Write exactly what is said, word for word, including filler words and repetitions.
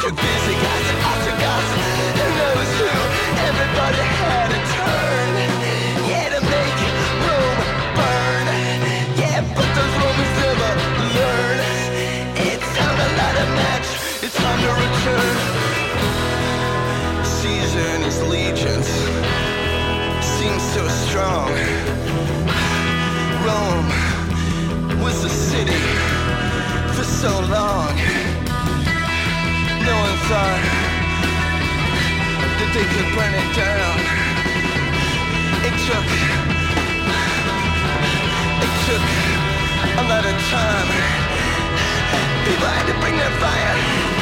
too busy, guys and autographs. Who knows who? Everybody had a turn. Yeah, to make Rome burn. Yeah, but those Romans never learn. It's time to light a match. It's time to return. Caesar and his legions seem so strong. Rome was a city for so long. No one thought that they could burn it down. It took, it took a lot of time. People had to bring their fire.